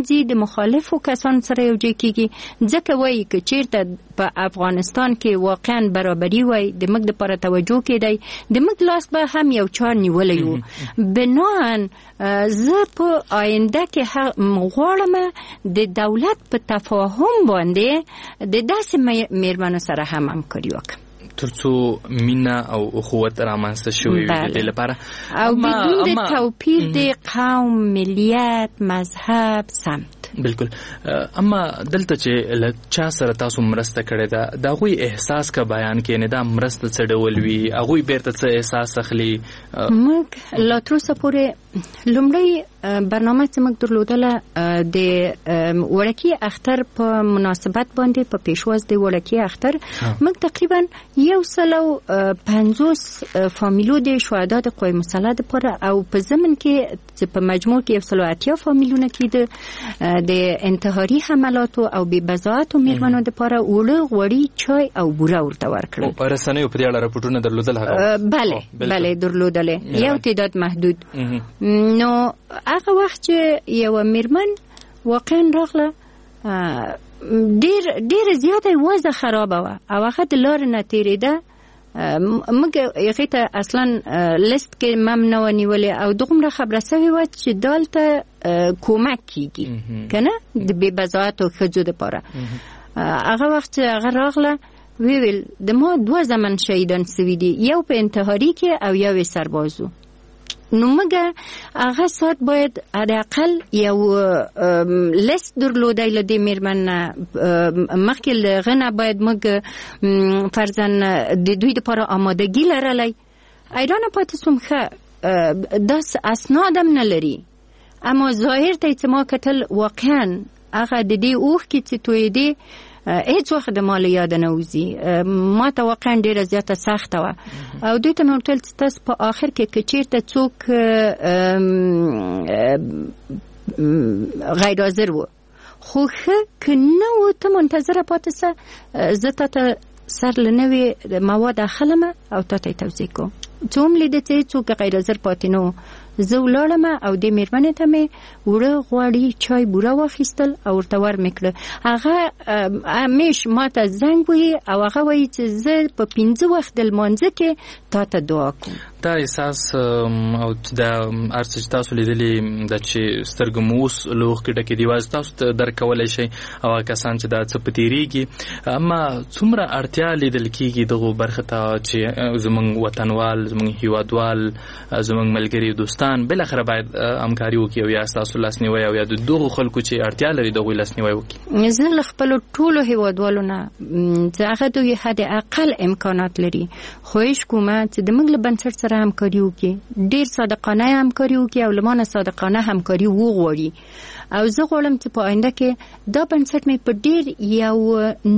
ځي د مخالفو کسان سره یو ځای کېږي، ځکه وایي که چیرته په افغانستان کې واقعا برابري وای د موږ دپاره توجه کېدی، د موږ لاس به هم یو چا نیولی و. بناهن زه په آینده کې غواړم د دولت په تفاهم باندې د داسې میرمنو سره هم همکاري وکړم ترڅو مینه او اخوت رامنځته شوی وي د دې لپاره، او بدون د توپیر د قوم، ملیت، مذهب، سمت. بالکل. اما دلته چې له چا سره تاسو مرسته کړې ده د هغوی احساس که بیان کې نه دا مرسته څه ډول وي، هغوی بیرته څه احساس اخلي؟ موږ لا تر اوسه پورې لومړی برنامه چې موږ درلودله د وړکي اختر په مناسبت باندې په پیشواز د وړکي اختر موږ تقریبا 150 فامیلو د شهدا د قوای مسلح دپاره او په ضمن کې چې په مجموع کې 180 فامیلونه کې د انتحاري حملاتو او بې بضاعتو میرمنو دپاره اوړه، غوړي، چای او بوره ورته ورکړل. او رسنیو په دې اړه راپورټونه درلودل؟ بله درلودلې، یو تعداد محدود. نو هغه وخت چې یو میرمن واقعا راغله ډیر زیاته وضع خرابه وه او هغه د لارې نه تېرېده، موږ هغې ته اصلا لیست کې مم نه وه نیولې او دغومره خبره سوې وه چې دلته کومک کېږي که نه د بې بضاعتو ښځو دپاره. هغه وخت چې هغه راغله ویل د ما 2 زمن شهیدان سوي دي، یو په انتحاري کې او یو سربازو. نو موږ هغه ساعت باید حداقل یو لیست درلودی له دې میرمن نه، مخکې له هغه نه باید موږ فرضاً د دوی دپاره آمادګي لرلی. حیرانه پاتې سوم ښه داس اسناد هم نه لري، اما ظاهر ته چې ما کتل واقعا هغه د دې اوښکې چې تویېدې هیڅ وخت د ما له یاده نه وځي. ما ته واقعا ډېره زیاته سخته وه او دوی ته مې ویل چې تاسو په آخر کې که چېرته څوک غیر حاضر و خو ښه که نه و ته منتظره پاتې سه، زه تا ته سر له نوې مواد اخلم او تا ته یې توضیح کوم. چې هم لیده چې څوک غیر حاضر پاتې نه و، زه ولاړم او د میرمنې ته مې وړه، غوړي، چای، بوره واخیستل او ورته ور مې کړه. هغه همیش ما ته زنګ وهي او هغه وایي چې زه په 5 وخت د لمانځه کې تا ته دعا کوم. دا احساس او دا هر څه چې تاسو لیدلي دا چې سترګو مو اوس له اوښکې ډکې دي یوازې تاسو ته درک کولی شئ او هغه کسان چې دا څه په تېرېږي. اما څومره اړتیا لیدل کېږي دغو برخې ته چې زموږ وطنوال، زموږ هیوادوال، زموږ ملګري دوستان بالاخره باید همکاري وکړي او یا ستاسو لاسنیوی او یا د دغو خلکو چې اړتیا لري دغوی لاسنیوی وکړي؟ زه له خپلو ټولو هیوادوالو نه چې هغه دوی حد اقل امکانات لري خواهش کوم چې د موږ له بنسټ سره همکاري وکړي، ډېر صادقانه همکاري وکړي او له ما نه صادقانه همکاري وغواړي. او زه غواړم چې په آینده کې دا بنسټ مې په ډېر یو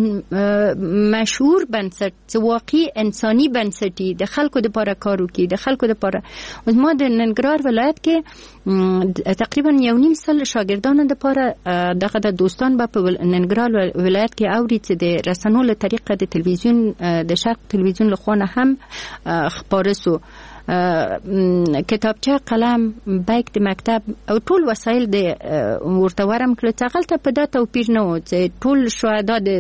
مشهور بنسټ چې واقعي انساني بنسټي د خلکو دپاره کار وکړي، د خلکو دپاره. ما د ننګرهار ولایت کې تقریبا 1.5 سال شاګردانو دپاره دغه د دوستان به په ننګرهار ولایت کې اوري چې د رسنو له طریقه د تلویزیون د شرق تلویزیون له خوا نه هم خپاره سو. کتابچه، قلم، بیگ د مکتب او ټول وسایل د ورته ورم کړل چې هغلته په دا توپیر نه و چې ټول شهدا د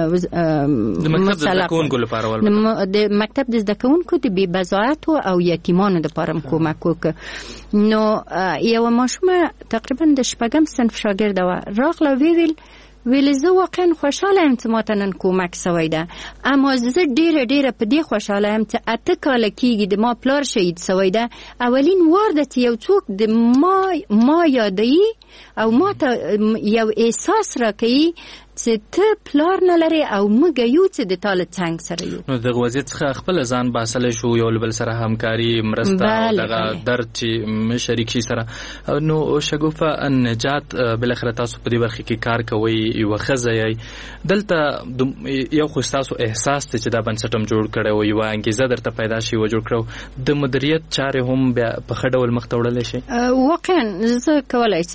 مکتب د زده کوونکو د بې بضاعتو او یتیمانو دپاره کومک وکړ. نو یوه ماشومه تقریبا د 6م صنف شاګرده وه راغله ویل زه واقعا خوشحاله یم چې ما ته نن کومک سوی ده، اما زه ډیره په دې خوشحاله یم چې 8 کاله کېږي د ما پلار شهید سوی ده. اولین وار ده چې یو څوک د ما یادوي او ما ته یو احساس راکوي چې ته پلار نه لري او موږ یو چې د تا له څنګ سره یو. نو دغه وضعیت څخه خپله ځان باسلی شو، یو له بل سره همکاري، مرسته او دغه درد چې شریک شي سره. نو شګوفه نجات بالاخره تاسو په دې برخه کې کار کوئ، یوه ښځه یئ دلته، یو خو ستاسو احساس دی چې دا بنسټ هم جوړ کړی و، یوه انګیزه درته پیدا شي و جوړ کړو، د مدیریت چارې هم بیا په ښه ډول مخ ته وړلی شي؟ واقعا زه کولی سم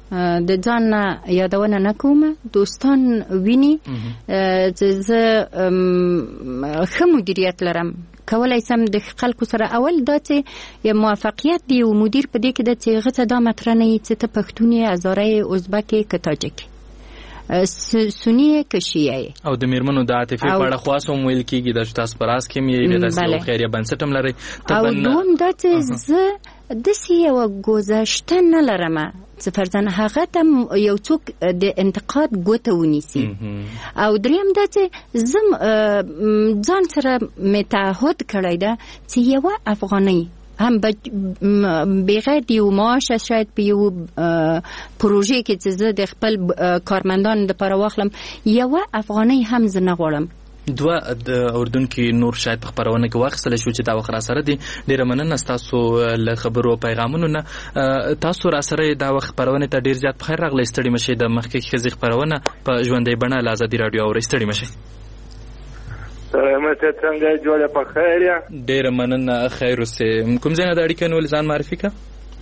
د ځان یادونه نه کوم دوستان ویني چې زه ښه مدیریت لرم کولای سم د خلکو سره اول دا چې یو موافقیت دی او مدیر په دې کې د چې غته دا مطرح نه چې ته پښتون یې ازاري ازبک که تاجک سنی که شیعه او د میرمنو د عاطفي په اړه خاص هم ویل کېږي د تاسو پراس کې مې د خیریه بنسټ هم لري او دوم دا چې زه داسې یو گذشته نه لرم چې فرضاً هغه ته یو څوک د انتقاد ګوته ونیسي او دریم دا چې زه ځان سره مې تعهد کړی ده چې یوه افغانۍ هم بغیر دیو معاش شاید په یو پروژه کې چې زه د خپل کارمندان لپاره واخلم یوه افغانۍ هم زه نه غواړم. دوه د اردن کې نور شاید په خبرونه کې واخیستل شو چې دا وخت را سره دي. ډیره مننه تاسو له خبرو پیغامونو نه. تاسو را سره دا وخت خبرونه ته ډیر زیات بخیر راغلی. ستړي مشه د مخکې خزي خبرونه په ژوندۍ بڼه له آزادي رادیو اوري. ستړي مشه. سلامت څنګه جوړه په خیر یا ډیر مننه خیر اوسه. کوم ځای نه د اړیکې نو ځان معرفي کا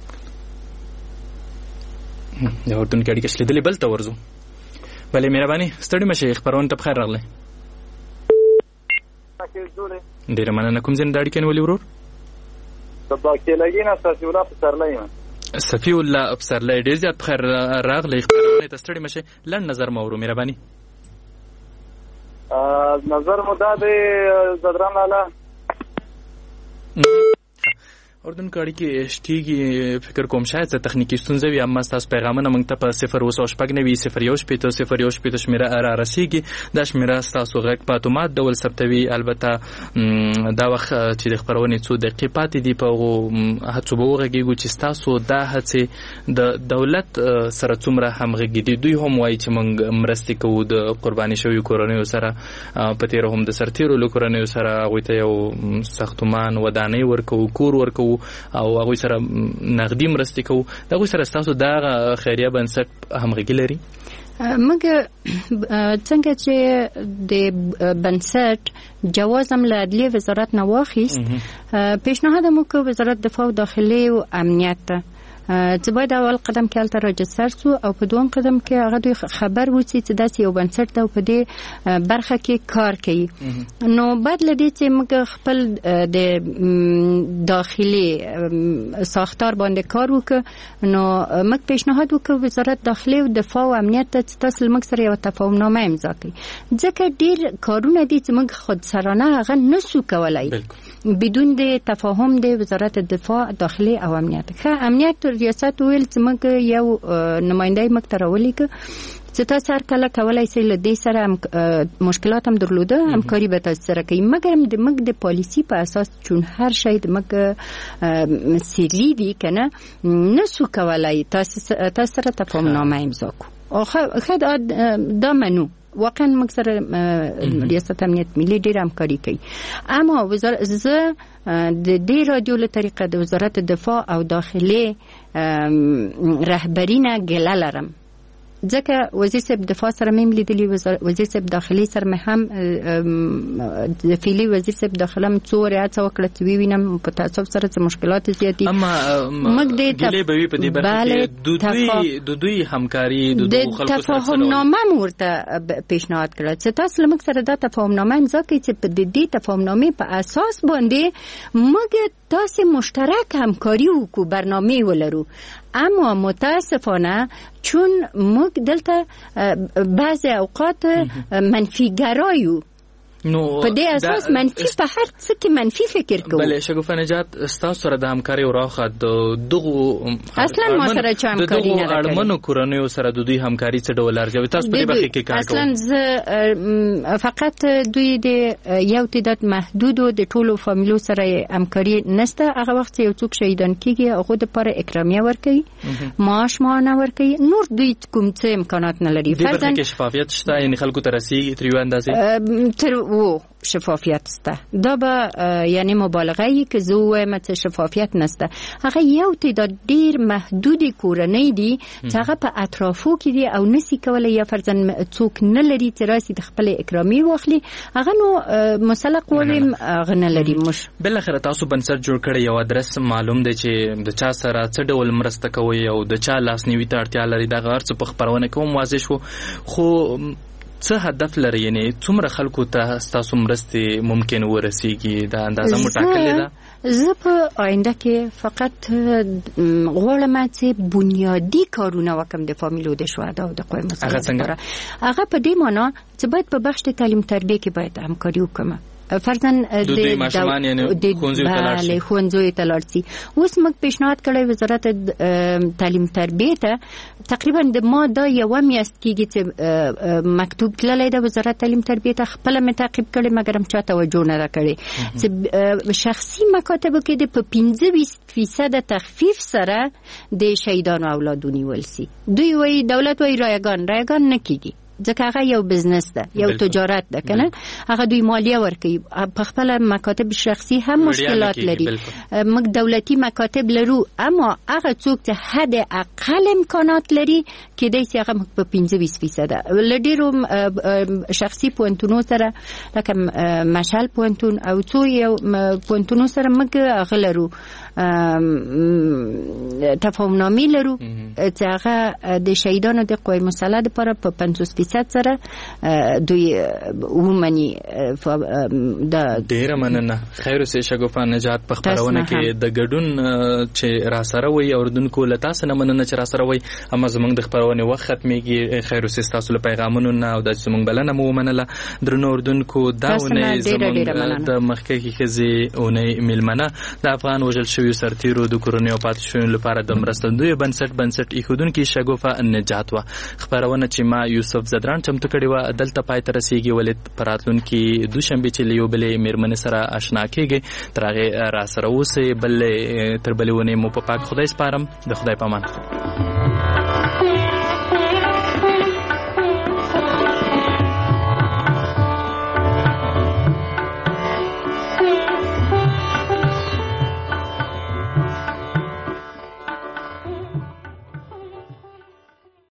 د اردن کې اړیکې شلیدلې بل ته ورزو. بلې مهرباني ستړي مشه خبرونه ته بخیر راغلی. ډیر مننه. کوم ځای نه د اړیکې نو ورور سبا کې لګینا صفی الله پسرلی صفی الله پسرلی ډیر زیات بخیر راغلی. خبرونه ته ستړي مشه لړ نظر مورو مهرباني. نظر مدا د زدران لاله اردن کاړي کې شتيږي فکر کوم شاید څه تخنیکی ستونزې وي اما تاسو پیغامونه موږ ته په 0 شمیره را رسیږي. دا شمیره تاسو غږ په اتومات ډول ثبتوي. البته دا وخت چې د خبرونې څو دقیقې پاتې دي په هڅو به وغږیږو چې تاسو دا هڅې د دولت سره څومره همغږي دي. دوی هم وایي چې موږ مرستې کوو د قرباني شویو کورنیو سره په تیر هم د سرتیرو کورنیو سره هغوی ته یو ساختمان ودانۍ ورکوو کور ورکوو او هغوی سره نغدي مرستې کوو. د هغوی سره ستاسو دا خیریه بنسټ همغږي لري؟ موږ څنګه چې د بنسټ جواز هم له عدلیې وزارت نه واخیست پیشنهاد مو کو وزارت دفاع او داخلي او امنیت ته چې باید اول قدم کې هلته راجستر سو او په دوم قدم کې هغه دوی خبر وڅی چې داسې یو بنسټ ده او په دې برخه کې کار کوي. نو بعد لدې چې موږ خپل د داخلي ساختار باندې کار وکړو نو موږ پیشنهاد وکړو وزارت داخلي او دفاع او امنیت ته تاسو موږ سره یو تفاهمنامه امضا کړئ ځکه ډیر کارونه دي چې موږ خودسرانه هغه نسو کولای بدون د تفاهم د وزارت دفاع داخلي او امنیت. امنیت ریاست ویل چې موږ یو نماینده موږ ته راولیږه چې تاسو هر کله کولای شئ له دې سره مشکلات هم درلوده همکاري به تاسو سره کوي مګر موږ د پالیسی په اساس چون هر شی موږ سری وی کنه نسو کولای تاسو سره تفاهمنامه امضا کو. خو دا منو واقعا موږ سره ریاست امنیت ملی ډیر همکاري کوي. اما وزارت زه د دې رادیو له طریقه د وزارت دفاع او داخلي رهبرینه ګله لرم ځکه وزیر صاحب دفاع سره مې لیدلی وزیر صاحب داخلي سره مې هم د فعلی وزیر صاحب داخله م څو ریاست وکړه چې وینم په تاسو سره څه مشکلات زیاتې اما موږ د ګلې په دې برخه کې د دوی همکاري د خلکو سره تفاهمنامه ورته پیشنهاد کړه چې تاسو موږ سره دا تفاهمنامه امضا کړئ چې په دې تفاهمنامه په اساس باندې موږ تاسو مشترک همکاري وکړو برنامه ولرو. اما متاسفانه چون موږ دلته بعضی اوقات منفی گرایو نو په دې اساس منفي په هر څه کې منفي فکر کوو. بلې شګوفه نجات تاسو سره د همکاري وراخه دغه اصلا ما سره چې همکاري نه کوي اړمنو کورنیو سره د دوی همکاري څه ډول ارزوي تاسو په دې برخه کې کار کوئ؟ اصلا فقط دوی د یو تعداد محدودو د ټولو فامیلو سره همکاري نشته. هغه وخت یو څوک شهیدان کیږي هغه د لپاره اکرامیه ورکوي معاش مانه ورکوي نور دوی کوم څه امکانات نه لري. فرضاً کې شفافیت شته یعنی خلکو ته رسیږي تر یو اندازې و شفافیت سته. دا به یعنی مبالغه ای که زه وایم چې شفافیت نسته. هغه یو تعداد ډیر محدود کورنۍ دي چې هغه په اطرافو کې دي او نسی کولای یا فرضاً څوک نه لري چې راسي د خپل اکرامي واخلي، هغه نو مسلق ویم هغه نه لري. مش بل اخر تاسو بنسټ جوړ کړی یو ادرس معلوم دی چې د چا سره څه ډول مرسته کوي او د چا لاسنیوي ته اړتیا لري، دا غیر څه په خبرونه کوم واضح شو. خو څه هدف لري، یعنی څومره خلکو ته تاسو مرستې ممکن ورسیږي، دا اندازه مو ټاکلې ده؟ زه په آینده کې فقط غواړم چې بنیادی کارونه وکم د فامیل او د شهدا او د قوم مسلمانانو. هغه په دې معنی چې باید په بخش تعلیم تربیه کې باید همکاري وکم. فرضاً د ماشومان یعنی ښوونځیو ته لاړ شي. اوس موږ پیشنهاد کړی وزارت تعلیم تربیه ته، تقریبا د ما دا یو میاشت کېږي چې مکتوب تللی د وزارت تعلیم تربیه ته، خپل مې تعقیب کړی مګر هم چا توجه نه ده کړې چې شخصي مکاتبو کې د په 25% تخفیف سره د شهیدانو اولاد ونیول شي. دوی وایي دولت وایي رایگان نه کېږي ځکه هغه یو بزنس ده، یو تجارت ده کنه، هغه دوی مالیه ورکوي. په خپل مکاتب شخصي هم مشکلات لري. موږ دولتي مکاتب لرو، اما هغه څوک چې حد اقل امکانات لري کېدای شي هغه په 25% لډیرو شخصي پوینټونو سره لکه مشال پوینټون او څو یو پوینټونو سره موږ غلرو تفاهمنامې لرو چې هغه د شهیدانو د قوای مسلح لپاره په 50% سره دوی ومني. د ډیره مننه. خیر اوسې شګوفه نجات په خبرونه کې د ګډون چې را سره وي اوردونکو لتا سره مننه چې را سره وي. اما زمونږ د خبرونه وخت ختميږي. خیر اوسې تاسو له پیغامونو او د زمونږ بلنه مو منله. درنو اوردونکو داونه زمونږ د مخکې خزي اونې ملمنه د افغان وجل شوی سرتیرو د کورونی او پاتې شوی لپاره د مرستندوی بنسټ ایښودونکو شګوفه نجات وا خبرونه چې ما یوسف زدران چمتو کړي و دلته پای ته رسیږي. ولې پراتلونکو دوشنبه چې لیو بلې میرمن سره آشنا کېږي ترغه را سره اوسې بل تر بلونه مو په پاک خدای سپارم. د خدای پامان.